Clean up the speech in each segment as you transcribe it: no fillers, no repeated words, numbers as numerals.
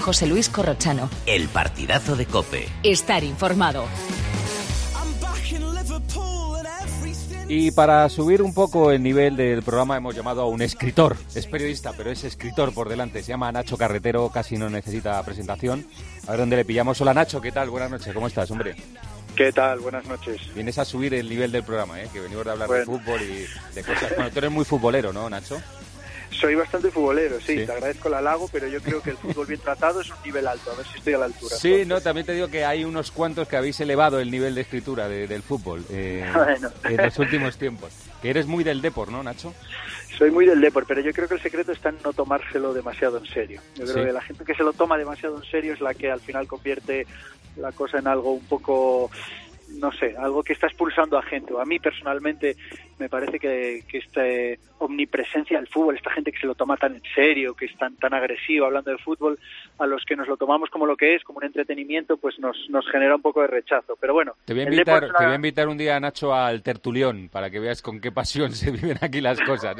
José Luis Corrochano. El partidazo de COPE. Estar informado. Y para subir un poco el nivel del programa hemos llamado a un escritor. Es periodista, pero es escritor por delante. Se llama Nacho Carretero, casi no necesita presentación. A ver dónde le pillamos. Hola Nacho, ¿qué tal? Buenas noches, ¿cómo estás, hombre? ¿Qué tal? Buenas noches. Vienes a subir el nivel del programa, que venimos de hablar de fútbol y de cosas. Bueno, tú eres muy futbolero, ¿no, Nacho? Soy bastante futbolero, sí, te agradezco el halago, pero yo creo que el fútbol bien tratado es un nivel alto, a ver si estoy a la altura. Sí, entonces. No, también te digo que hay unos cuantos que habéis elevado el nivel de escritura del fútbol bueno. en los últimos tiempos. Que eres muy del Depor, ¿no, Nacho? Soy muy del Depor, pero yo creo que el secreto está en no tomárselo demasiado en serio. Yo creo que la gente que se lo toma demasiado en serio es la que al final convierte la cosa en algo un poco... no sé, algo que está expulsando a gente. A mí personalmente me parece que esta omnipresencia del fútbol, esta gente que se lo toma tan en serio, que es tan agresiva hablando de fútbol, a los que nos lo tomamos como lo que es, como un entretenimiento, pues nos genera un poco de rechazo. Pero bueno, te voy a invitar un día, Nacho, al tertulión, para que veas con qué pasión se viven aquí las cosas,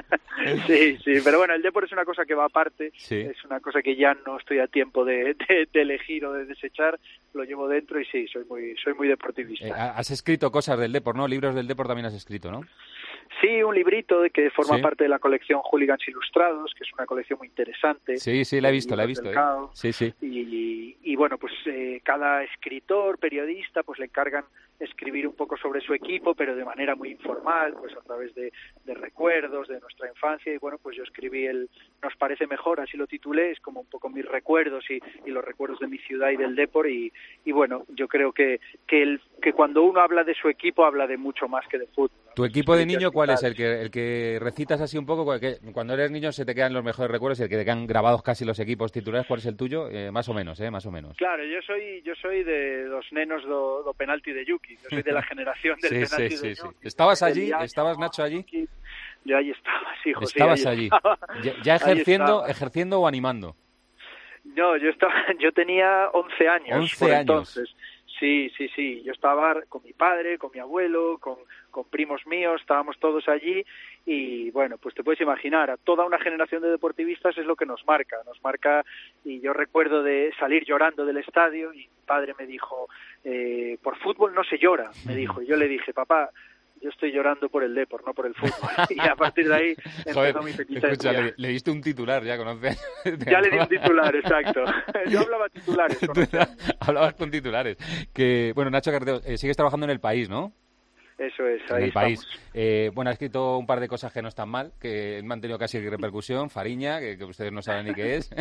Sí, pero bueno, el deporte es una cosa que va aparte, sí. Es una cosa que ya no estoy a tiempo de elegir o de desechar, lo llevo dentro y sí, soy muy deportivista. Has escrito cosas del Depor, ¿no? Libros del Depor también has escrito, ¿no? Sí, un librito que forma parte de la colección Hooligans Ilustrados, que es una colección muy interesante. Sí, la he visto. Sí. Y bueno, pues cada escritor, periodista, pues le encargan escribir un poco sobre su equipo, pero de manera muy informal, pues a través de recuerdos de nuestra infancia. Y bueno, pues yo escribí Nos parece mejor, así lo titulé, es como un poco mis recuerdos y los recuerdos de mi ciudad y del Depor. Y bueno, yo creo que cuando uno habla de su equipo, habla de mucho más que de fútbol. ¿Tu equipo de niño cuál es? ¿El que recitas así un poco? Cuando eres niño se te quedan los mejores recuerdos y el que te quedan grabados casi los equipos titulares. ¿Cuál es el tuyo? Más o menos. Claro, yo soy de los nenos do penalti de Yuki. Yo soy de la generación del penalti de Yuki. ¿Estabas allí? ¿Estabas, Nacho, allí? Yo allí estaba, sí, José. ¿Estabas allí? ¿Ya ejerciendo o animando? No, yo tenía 11 años. 11 años. Entonces. Sí. Yo estaba con mi padre, con mi abuelo, con primos míos, estábamos todos allí y bueno, pues te puedes imaginar, a toda una generación de deportivistas es lo que nos marca, y yo recuerdo de salir llorando del estadio y mi padre me dijo, por fútbol no se llora, me dijo, y yo le dije, papá, yo estoy llorando por el Depor, no por el fútbol. Y a partir de ahí empezó mi pequeña... Escucha, le diste un titular, ya conoces. Ya le di un titular, exacto. Yo hablaba titulares. Hablabas con titulares. Bueno, Nacho Carretero, sigues trabajando en El País, ¿no? Eso es, ahí en El País. estamos. Ha escrito un par de cosas que no están mal, que han tenido casi repercusión. Fariña, que ustedes no saben ni qué es.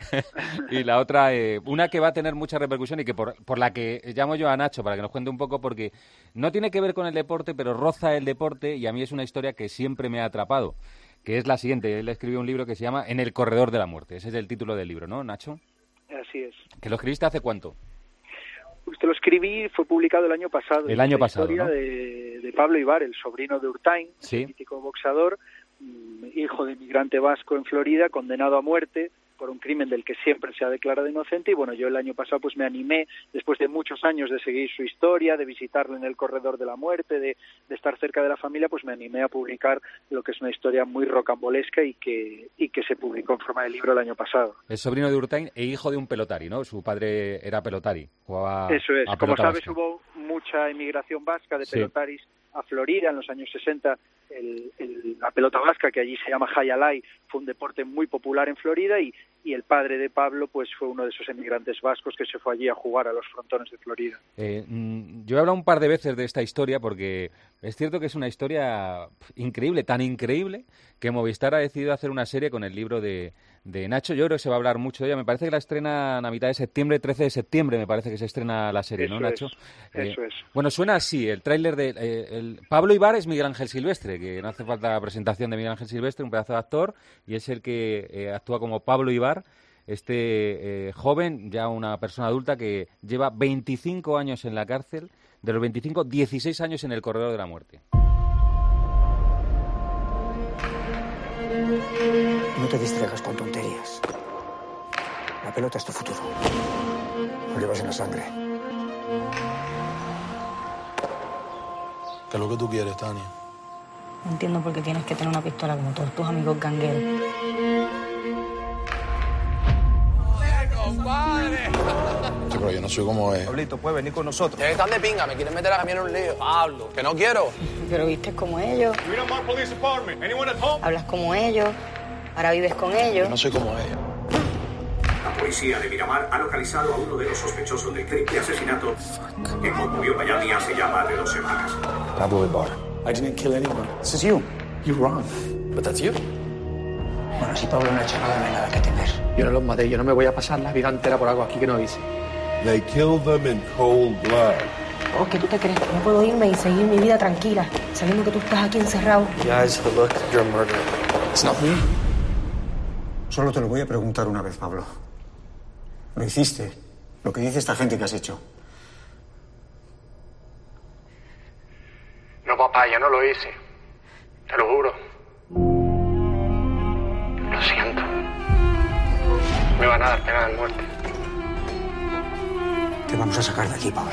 Y la otra, una que va a tener mucha repercusión y que por la que llamo yo a Nacho para que nos cuente un poco, porque no tiene que ver con el deporte, pero roza el deporte y a mí es una historia que siempre me ha atrapado, que es la siguiente. Él escribió un libro que se llama En el corredor de la muerte. Ese es el título del libro, ¿no, Nacho? Así es. ¿Que lo escribiste hace cuánto? Pues te lo escribí, fue publicado el año pasado. El año pasado, historia, ¿no? de Pablo Ibar, el sobrino de Urtain, mítico boxeador, hijo de inmigrante vasco en Florida, condenado a muerte por un crimen del que siempre se ha declarado inocente. Y bueno, yo el año pasado pues me animé, después de muchos años de seguir su historia, de visitarlo en el corredor de la muerte, de estar cerca de la familia, pues me animé a publicar lo que es una historia muy rocambolesca y que se publicó en forma de libro el año pasado. Es sobrino de Urtain e hijo de un pelotari, ¿no? Su padre era pelotari. Eso es. Como sabes, vasca. Hubo mucha inmigración vasca de pelotaris a Florida en los años 60. La pelota vasca, que allí se llama Hayalay, fue un deporte muy popular en Florida y el padre de Pablo pues fue uno de esos emigrantes vascos que se fue allí a jugar a los frontones de Florida. Yo he hablado un par de veces de esta historia porque es cierto que es una historia increíble, tan increíble que Movistar ha decidido hacer una serie con el libro de Nacho. Yo creo que se va a hablar mucho de ella. Me parece que la estrenan a mitad de septiembre, 13 de septiembre me parece que se estrena la serie, ¿no, Nacho? Eso es. Bueno, suena así, el tráiler de... Pablo Ibar es Miguel Ángel Silvestre, que no hace falta la presentación de Miguel Ángel Silvestre, un pedazo de actor, y es el que actúa como Pablo Ibar, joven, ya una persona adulta que lleva 25 años en la cárcel, de los 25, 16 años en el corredor de la muerte. No te distraigas con tonterías. La pelota es tu futuro. Lo llevas en la sangre. ¿Qué es lo que tú quieres, Tania? No entiendo por qué tienes que tener una pistola como todos tus amigos gangueros. perro, yo no soy como él. Pablito, puedes venir con nosotros. Están de pinga, me quieren meter a mí en un lío. Pablo, que no quiero. Pero viste como ellos. Hablas como ellos. Ahora vives con ellos. Yo no soy como ellos. La policía de Miramar ha localizado a uno de los sospechosos del triple asesinato que conmovió Miami hace ya más de 2 semanas. Pablo Ibar. I didn't kill anyone. This is you. You're wrong. But that's you. Bueno, si Pablo no ha hecho nada, no hay nada que temer. Yo no los maté, yo no me voy a pasar la vida entera por algo aquí que no hice. They killed them in cold blood. Oh, ¿qué tú te crees? No puedo irme y seguir mi vida tranquila, sabiendo que tú estás aquí encerrado. Guys, look, you're a murderer. It's not me. Solo te lo voy a preguntar una vez, Pablo. ¿Lo hiciste? Lo que dice esta gente que has hecho. No, papá, yo no lo hice. Te lo juro. Lo siento. Me van a dar pena de muerte. Te vamos a sacar de aquí, Pablo.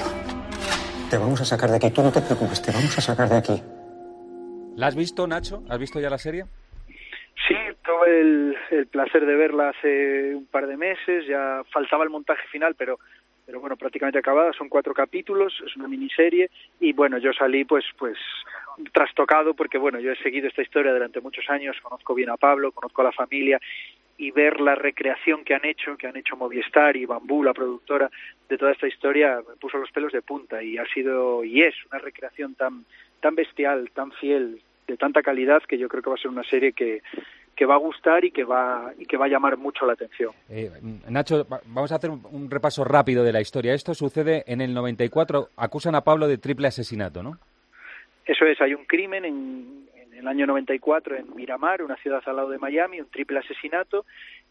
Te vamos a sacar de aquí. Tú no te preocupes, te vamos a sacar de aquí. ¿La has visto, Nacho? ¿Has visto ya la serie? Sí, tuve el placer de verla hace un par de meses. Ya faltaba el montaje final, pero bueno, prácticamente acabada. Son 4 capítulos, es una miniserie. Y bueno, yo salí pues trastocado porque bueno, yo he seguido esta historia durante muchos años. Conozco bien a Pablo, conozco a la familia. Y ver la recreación que han hecho Movistar y Bambú, la productora, de toda esta historia, me puso los pelos de punta. Y ha sido, y es, una recreación tan bestial, tan fiel, de tanta calidad, que yo creo que va a ser una serie que va a gustar y que va a llamar mucho la atención. Nacho, vamos a hacer un repaso rápido de la historia. Esto sucede en el 94, acusan a Pablo de triple asesinato, ¿no? Eso es, hay un crimen en el año 94 en Miramar, una ciudad al lado de Miami, un triple asesinato.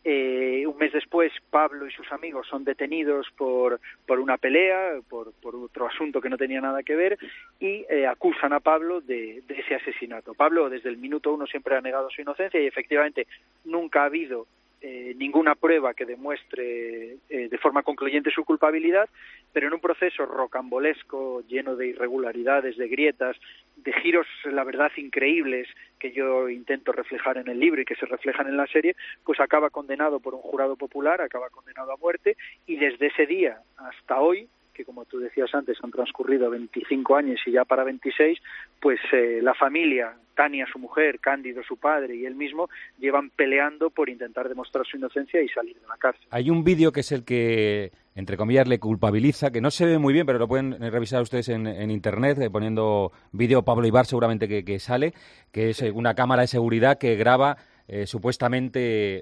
Un mes después, Pablo y sus amigos son detenidos por una pelea, por otro asunto que no tenía nada que ver, y acusan a Pablo de ese asesinato. Pablo, desde el minuto 1, siempre ha negado su inocencia y efectivamente nunca ha habido ninguna prueba que demuestre de forma concluyente su culpabilidad, pero en un proceso rocambolesco, lleno de irregularidades, de grietas, de giros, la verdad, increíbles, que yo intento reflejar en el libro y que se reflejan en la serie, pues acaba condenado por un jurado popular, acaba condenado a muerte, y desde ese día hasta hoy, que como tú decías antes, han transcurrido 25 años y ya para 26, pues la familia, Tania, su mujer, Cándido, su padre, y él mismo, llevan peleando por intentar demostrar su inocencia y salir de la cárcel. Hay un vídeo que es el que, entre comillas, le culpabiliza, que no se ve muy bien, pero lo pueden revisar ustedes en Internet, poniendo vídeo Pablo Ibar, seguramente que sale, que es una cámara de seguridad que graba supuestamente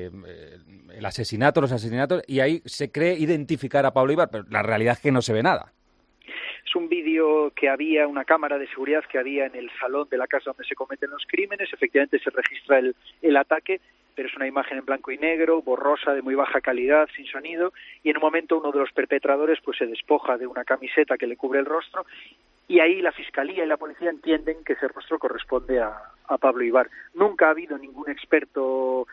los asesinatos, y ahí se cree identificar a Pablo Ibar, pero la realidad es que no se ve nada. Es un vídeo que había, una cámara de seguridad que había en el salón de la casa donde se cometen los crímenes. Efectivamente se registra el ataque, pero es una imagen en blanco y negro, borrosa, de muy baja calidad, sin sonido, y en un momento uno de los perpetradores pues se despoja de una camiseta que le cubre el rostro, y ahí la Fiscalía y la Policía entienden que ese rostro corresponde a Pablo Ibar. Nunca ha habido ningún experto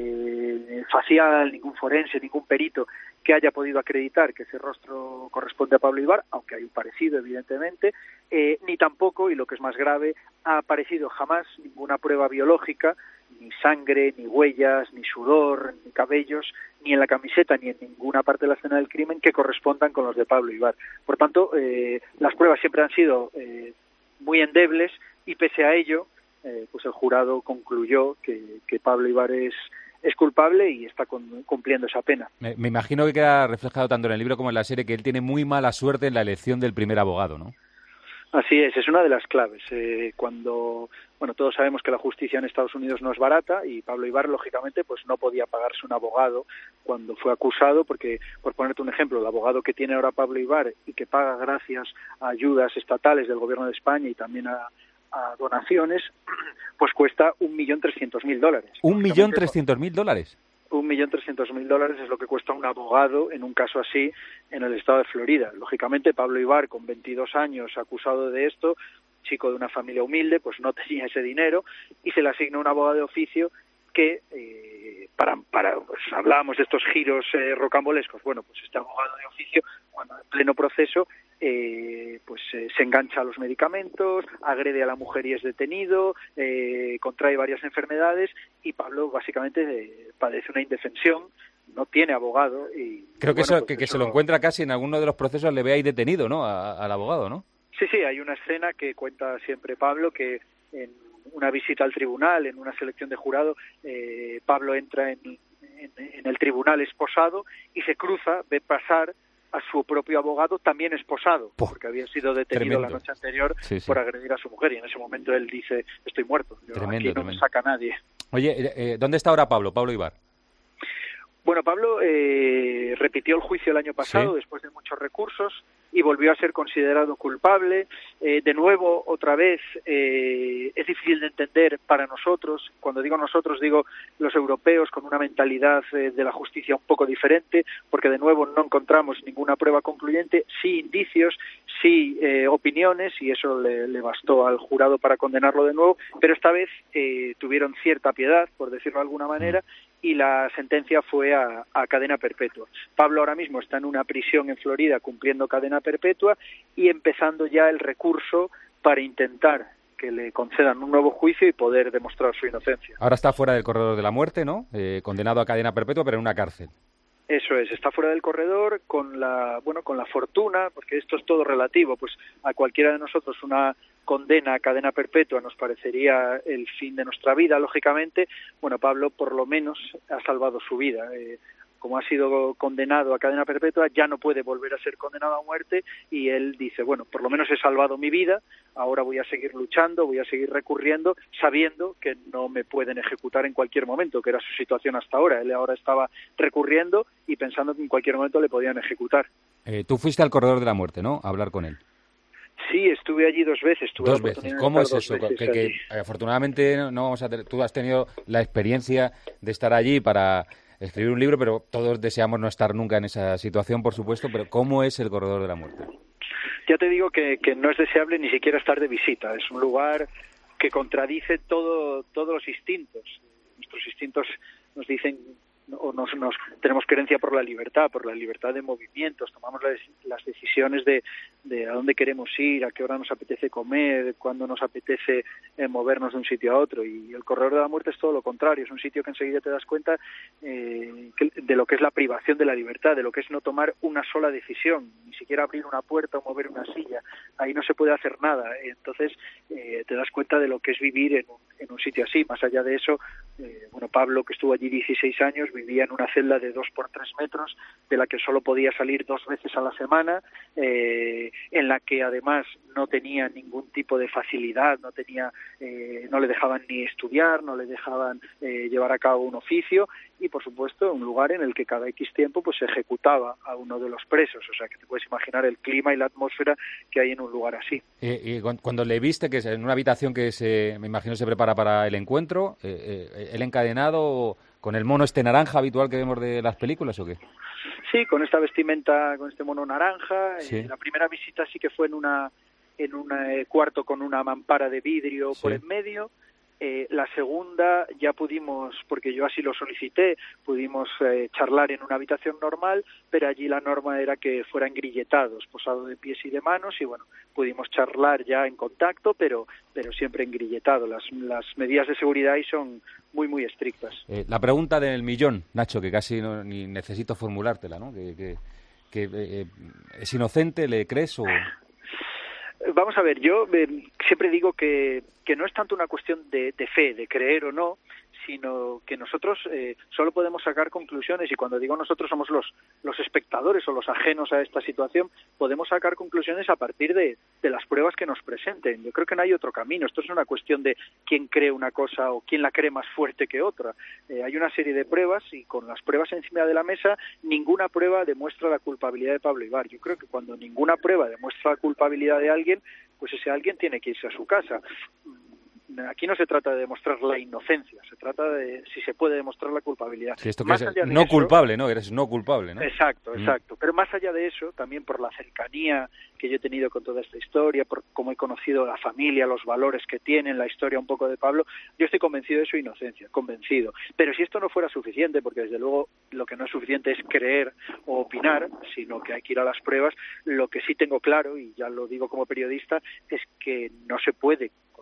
facial, ningún forense, ningún perito que haya podido acreditar que ese rostro corresponde a Pablo Ibar, aunque hay un parecido, evidentemente, ni tampoco, y lo que es más grave, ha aparecido jamás ninguna prueba biológica, ni sangre, ni huellas, ni sudor, ni cabellos, ni en la camiseta, ni en ninguna parte de la escena del crimen que correspondan con los de Pablo Ibar. Por tanto, las pruebas siempre han sido muy endebles, y pese a ello, pues el jurado concluyó que Pablo Ibar es culpable y está cumpliendo esa pena. Me imagino que queda reflejado tanto en el libro como en la serie que él tiene muy mala suerte en la elección del primer abogado, ¿no? Así es una de las claves. Cuando, bueno, todos sabemos que la justicia en Estados Unidos no es barata, y Pablo Ibar, lógicamente, pues no podía pagarse un abogado cuando fue acusado, porque, por ponerte un ejemplo, el abogado que tiene ahora Pablo Ibar y que paga gracias a ayudas estatales del Gobierno de España y también a donaciones, pues cuesta $1.300.000. $1.300.000. $1.300.000 es lo que cuesta un abogado en un caso así en el estado de Florida. Lógicamente, Pablo Ibar, con 22 años, acusado de esto, chico de una familia humilde, pues no tenía ese dinero, y se le asigna un abogado de oficio que, pues hablábamos de estos giros rocambolescos. Bueno, pues este abogado de oficio, cuando en pleno proceso, se engancha a los medicamentos, agrede a la mujer y es detenido, contrae varias enfermedades, y Pablo básicamente padece una indefensión no tiene abogado. Y creo que, bueno, que se lo encuentra casi en alguno de los procesos, le ve ahí detenido, ¿no? Al abogado, ¿no? Sí, hay una escena que cuenta siempre Pablo, que en una visita al tribunal, en una selección de jurado, Pablo entra en el tribunal esposado y se cruza, ve pasar a su propio abogado también esposado, porque había sido detenido la noche anterior por agredir a su mujer, y en ese momento él dice: estoy muerto, aquí no me saca nadie. Oye, ¿dónde está ahora Pablo Ibar? Bueno, Pablo repitió el juicio el año pasado, después de muchos recursos, y volvió a ser considerado culpable. De nuevo, otra vez, es difícil de entender para nosotros. Cuando digo nosotros, digo los europeos, con una mentalidad de la justicia un poco diferente, porque de nuevo no encontramos ninguna prueba concluyente, sí indicios, sí opiniones, y eso le bastó al jurado para condenarlo de nuevo, pero esta vez tuvieron cierta piedad, por decirlo de alguna manera, y la sentencia fue a cadena perpetua. Pablo ahora mismo está en una prisión en Florida cumpliendo cadena perpetua y empezando ya el recurso para intentar que le concedan un nuevo juicio y poder demostrar su inocencia. Ahora está fuera del corredor de la muerte, ¿no? Condenado a cadena perpetua, pero en una cárcel. Eso es, está fuera del corredor con la fortuna, porque esto es todo relativo, pues a cualquiera de nosotros una condena a cadena perpetua nos parecería el fin de nuestra vida, lógicamente. Bueno, Pablo por lo menos ha salvado su vida. Como ha sido condenado a cadena perpetua, ya no puede volver a ser condenado a muerte, y él dice: bueno, por lo menos he salvado mi vida, ahora voy a seguir luchando, voy a seguir recurriendo, sabiendo que no me pueden ejecutar en cualquier momento, que era su situación hasta ahora. Él ahora estaba recurriendo y pensando que en cualquier momento le podían ejecutar. Tú fuiste al corredor de la muerte, ¿no?, a hablar con él. Sí, estuve allí 2 veces. ¿2 veces? ¿Cómo es eso? Que afortunadamente no vamos a tú has tenido la experiencia de estar allí para escribir un libro, pero todos deseamos no estar nunca en esa situación, por supuesto, pero ¿cómo es el corredor de la muerte? Ya te digo que no es deseable ni siquiera estar de visita. Es un lugar que contradice todos los instintos. Nuestros instintos nos dicen, o nos tenemos creencia por la libertad de movimientos, tomamos las decisiones de a dónde queremos ir, a qué hora nos apetece comer, cuándo nos apetece movernos de un sitio a otro, y el corredor de la muerte es todo lo contrario. Es un sitio que enseguida te das cuenta de lo que es la privación de la libertad, de lo que es no tomar una sola decisión, ni siquiera abrir una puerta o mover una silla. Ahí no se puede hacer nada. Entonces te das cuenta de lo que es vivir en un sitio así. Más allá de eso, Pablo, que estuvo allí 16 años, vivía en una celda de 2 por 3 metros, de la que solo podía salir 2 veces a la semana, en la que además no tenía ningún tipo de facilidad, no le dejaban ni estudiar, no le dejaban llevar a cabo un oficio, y por supuesto un lugar en el que cada X tiempo pues se ejecutaba a uno de los presos. O sea, que te puedes imaginar el clima y la atmósfera que hay en un lugar así. Y cuando le viste, que es en una habitación que me imagino se prepara para el encuentro, ¿él encadenado con el mono naranja habitual que vemos de las películas o qué? Sí, con esta vestimenta, con este mono naranja. Sí. La primera visita sí que fue en un cuarto con una mampara de vidrio por en medio. La segunda ya pudimos, porque yo así lo solicité, pudimos charlar en una habitación normal, pero allí la norma era que fueran grilletados, posado de pies y de manos, y bueno, pudimos charlar ya en contacto, pero siempre engrilletado. Las medidas de seguridad ahí son muy, muy estrictas. La pregunta del millón, Nacho, que casi ni necesito formulártela, ¿no? Que ¿es inocente? ¿Le crees o...? Vamos a ver, yo siempre digo que no es tanto una cuestión de fe, de creer o no, sino que nosotros solo podemos sacar conclusiones, y cuando digo nosotros somos los espectadores o los ajenos a esta situación, podemos sacar conclusiones a partir de las pruebas que nos presenten. Yo creo que no hay otro camino. Esto es una cuestión de quién cree una cosa o quién la cree más fuerte que otra. Hay una serie de pruebas, y con las pruebas encima de la mesa, ninguna prueba demuestra la culpabilidad de Pablo Ibar. Yo creo que cuando ninguna prueba demuestra la culpabilidad de alguien, pues ese alguien tiene que irse a su casa. Aquí no se trata de demostrar la inocencia, se trata de si se puede demostrar la culpabilidad. Sí, esto que es no culpable, ¿no? Eres no culpable, ¿no? Exacto. Pero más allá de eso, también por la cercanía que yo he tenido con toda esta historia, por cómo he conocido la familia, los valores que tienen, la historia un poco de Pablo, yo estoy convencido de su inocencia, convencido. Pero si esto no fuera suficiente, porque desde luego lo que no es suficiente es creer o opinar, sino que hay que ir a las pruebas, lo que sí tengo claro, y ya lo digo como periodista, es que no se puede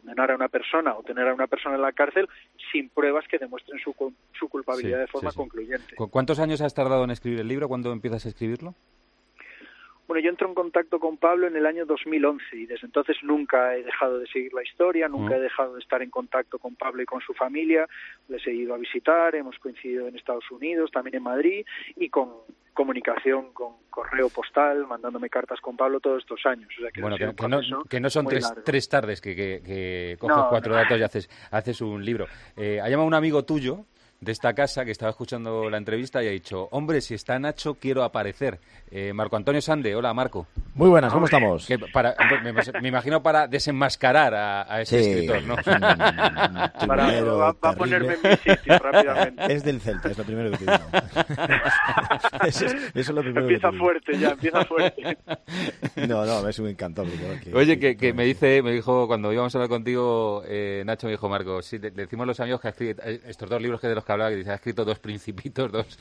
condenar a una persona o tener a una persona en la cárcel sin pruebas que demuestren su culpabilidad de forma concluyente. ¿Cuántos años has tardado en escribir el libro? ¿Cuándo empiezas a escribirlo? Bueno, yo entro en contacto con Pablo en el año 2011 y desde entonces nunca he dejado de seguir la historia, nunca he dejado de estar en contacto con Pablo y con su familia. Les he ido a visitar, hemos coincidido en Estados Unidos, también en Madrid, y con comunicación con correo postal, mandándome cartas con Pablo todos estos años. O sea, que no son tres tardes que coges 4 datos y haces un libro. Ha llamado un amigo tuyo de esta casa que estaba escuchando la entrevista y ha dicho: hombre, si está Nacho, quiero aparecer. Marco Antonio Sande. Hola, Marco. Muy buenas, ¿cómo estamos? Me imagino para desenmascarar a ese escritor, ¿no? Va a ponerme en mi sitio rápidamente. Es del Celta, es lo primero que te digo. Eso es lo primero. Empieza fuerte. No, es un encantado. Oye, que me dijo cuando íbamos a hablar contigo, Nacho me dijo: Marco, sí, decimos los amigos que ha escrito estos 2 libros de los que hablaba, que dice, ha escrito 2 Principitos, 2...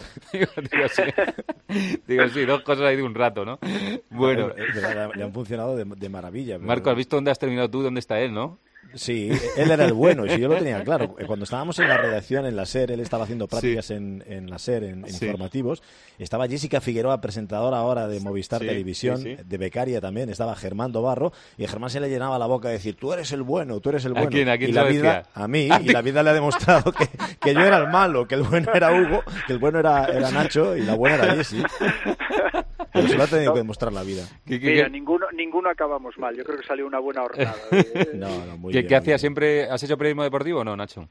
digo, sí, 2 cosas ahí de un rato, ¿no? Bueno. Le han funcionado de maravilla. Pero... Marco, ¿has visto dónde has terminado tú, dónde está él, no? Sí, él era el bueno, y si yo lo tenía claro. Cuando estábamos en la redacción, en la SER, él estaba haciendo prácticas en la SER, en informativos. Estaba Jessica Figueroa, presentadora ahora de Movistar Televisión, de becaria también. Estaba Germán Dobarro, y a Germán se le llenaba la boca de decir: tú eres el bueno, tú eres el bueno. ¿A quién y la vida, a mí, y la vida le ha demostrado que yo era el malo, que el bueno era Hugo, que el bueno era Nacho y la buena era Jessie. Pero se lo ha tenido que demostrar la vida. Mira, ninguno acabamos mal. Yo creo que salió una buena hornada. Muy bien, ¿Qué hacías siempre? ¿Has hecho periodismo deportivo o no, Nacho?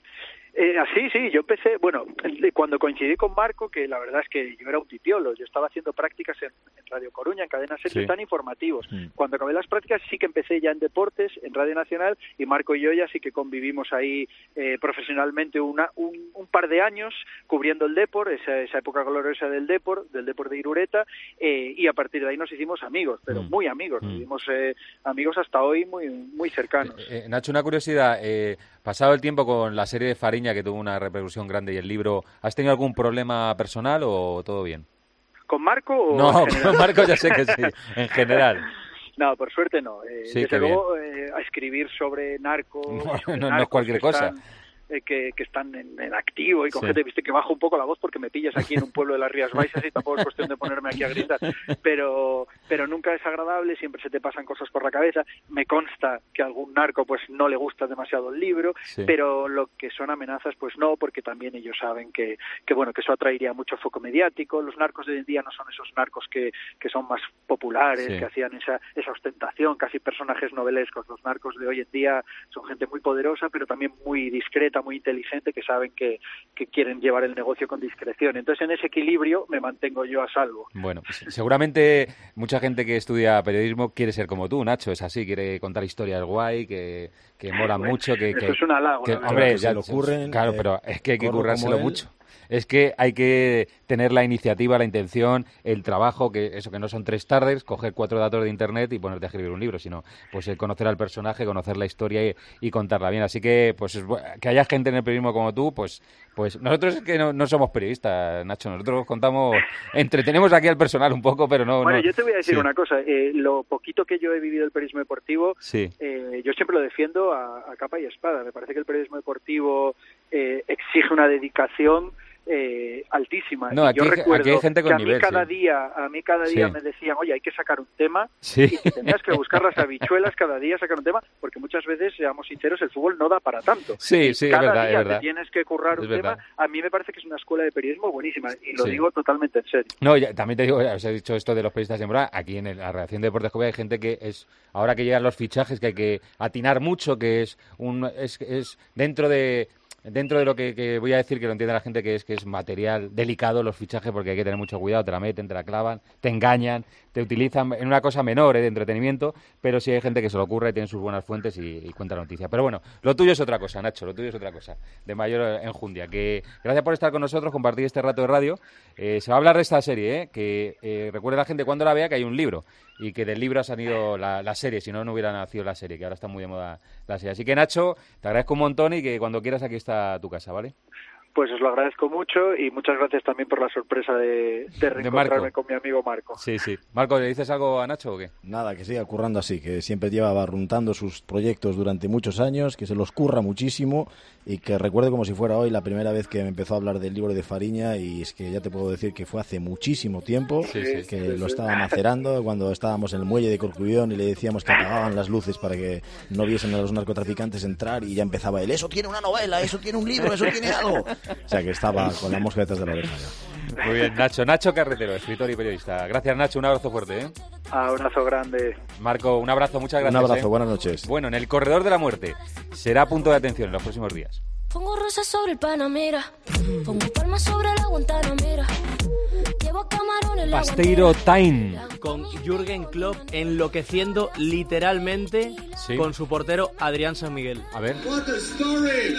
Sí, yo empecé, cuando coincidí con Marco, que la verdad es que yo era un tipiolo, yo estaba haciendo prácticas en Radio Coruña, en Cadena SER, que están informativos. Cuando acabé las prácticas sí que empecé ya en deportes, en Radio Nacional, y Marco y yo ya sí que convivimos ahí profesionalmente un par de años cubriendo el Depor, esa época gloriosa del Depor de Irureta, y a partir de ahí nos hicimos amigos, pero muy amigos, nos hicimos amigos hasta hoy muy cercanos. Nacho, una curiosidad, pasado el tiempo con la serie de Fariña, que tuvo una repercusión grande, y el libro, ¿has tenido algún problema personal o todo bien? ¿Con Marco o no, con Marco ya sé que sí, en general. No, por suerte no. Desde luego, a escribir sobre narcos... No es cualquier cosa. Que están en activo y con gente, viste que bajo un poco la voz porque me pillas aquí en un pueblo de las Rías Baixas y tampoco es cuestión de ponerme aquí a gritar, pero nunca es agradable, siempre se te pasan cosas por la cabeza. Me consta que a algún narco pues no le gusta demasiado el libro, pero lo que son amenazas pues no, porque también ellos saben que eso atraería mucho foco mediático. Los narcos de hoy en día no son esos narcos que son más populares, que hacían esa ostentación, casi personajes novelescos. Los narcos de hoy en día son gente muy poderosa, pero también muy discreta, muy inteligente, que saben que quieren llevar el negocio con discreción. Entonces, en ese equilibrio me mantengo yo a salvo. Bueno, pues, seguramente mucha gente que estudia periodismo quiere ser como tú, Nacho, es así, quiere contar historias guay, que molan mucho, eso es un halago. Hombre, ya lo ocurren. Claro, pero es que hay que currárselo mucho. Es que hay que tener la iniciativa, la intención, el trabajo, que no son 3 tardes, coger 4 datos de internet y ponerte a escribir un libro, sino pues conocer al personaje, conocer la historia y contarla bien. Así que pues que haya gente en el periodismo como tú, pues nosotros es que no somos periodistas, Nacho, nosotros entretenemos aquí al personal un poco, pero no... Bueno, yo te voy a decir una cosa, lo poquito que yo he vivido el periodismo deportivo, yo siempre lo defiendo a capa y espada. Me parece que el periodismo deportivo exige una dedicación altísima. No, aquí, yo recuerdo aquí hay gente con que nivel, a mí cada día me decían: oye, hay que sacar un tema, y que tenías que buscar las habichuelas cada día, sacar un tema, porque muchas veces, seamos sinceros, el fútbol no da para tanto. Cada día te tienes que currar un tema. A mí me parece que es una escuela de periodismo buenísima, y lo digo totalmente en serio. No, también te digo, os he dicho esto de los periodistas de moda, aquí en la redacción de Deportes Cope hay gente que es, ahora que llegan los fichajes, que hay que atinar mucho, que es dentro de lo que voy a decir, que lo entiende la gente, que es material delicado los fichajes, porque hay que tener mucho cuidado, te la meten, te la clavan, te engañan, te utilizan en una cosa menor, de entretenimiento, pero sí hay gente que se lo ocurre, tiene sus buenas fuentes y cuenta la noticia. Pero bueno, lo tuyo es otra cosa, Nacho, lo tuyo es otra cosa, de mayor enjundia. Que gracias por estar con nosotros, compartir este rato de radio. Se va a hablar de esta serie, que recuerde la gente cuando la vea que hay un libro, y que del libro ha salido la serie, si no hubiera nacido la serie, que ahora está muy de moda la serie. Así que, Nacho, te agradezco un montón y que cuando quieras aquí está tu casa, ¿vale? Pues os lo agradezco mucho y muchas gracias también por la sorpresa de reencontrarme con mi amigo Marco. Sí. Marco, ¿le dices algo a Nacho o qué? Nada, que siga currando así, que siempre lleva barruntando sus proyectos durante muchos años, que se los curra muchísimo y que recuerde como si fuera hoy la primera vez que me empezó a hablar del libro de Fariña, y es que ya te puedo decir que fue hace muchísimo tiempo, que lo estaba macerando cuando estábamos en el muelle de Corcubión y le decíamos que apagaban las luces para que no viesen a los narcotraficantes entrar, y ya empezaba él: eso tiene una novela, eso tiene un libro, eso tiene algo. O sea, que estaba con la mosca detrás de la oreja ya. Muy bien, Nacho Carretero, escritor y periodista. Gracias, Nacho, un abrazo fuerte, ¿eh? Abrazo grande. Marco, un abrazo, muchas gracias. Un abrazo, buenas noches. Bueno, en el corredor de la muerte será punto de atención en los próximos días. Pongo rosas sobre el Panamera, pongo palmas sobre la Guantanamera. Llevo camarones la Pasteiro Time. Con Jürgen Klopp enloqueciendo literalmente con su portero Adrián San Miguel. A ver. What a story.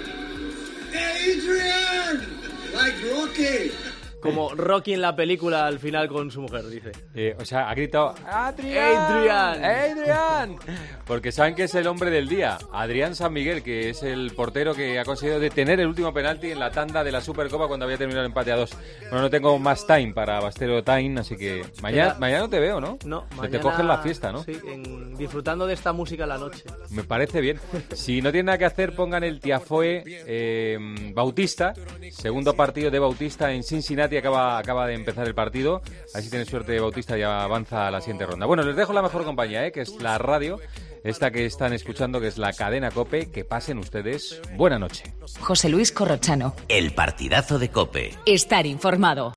Adrian, like Rocky. Como Rocky en la película al final con su mujer, dice. O sea, ha gritado ¡Adrián! Porque saben que es el hombre del día, Adrián San Miguel, que es el portero que ha conseguido detener el último penalti en la tanda de la Supercopa cuando había terminado el empate a 2. Bueno, no tengo más time para Bastero Time, así que mañana no te veo, ¿no? No, mañana te coges la fiesta, ¿no? Sí, disfrutando de esta música a la noche. Me parece bien. Si no tienen nada que hacer, pongan el Tiafoe Bautista, segundo partido de Bautista en Cincinnati. Acaba de empezar el partido. Así tiene suerte Bautista y avanza a la siguiente ronda. Bueno, les dejo la mejor compañía, que es la radio, esta que están escuchando, que es la cadena COPE. Que pasen ustedes buena noche. José Luis Corrochano. El partidazo de COPE. Estar informado.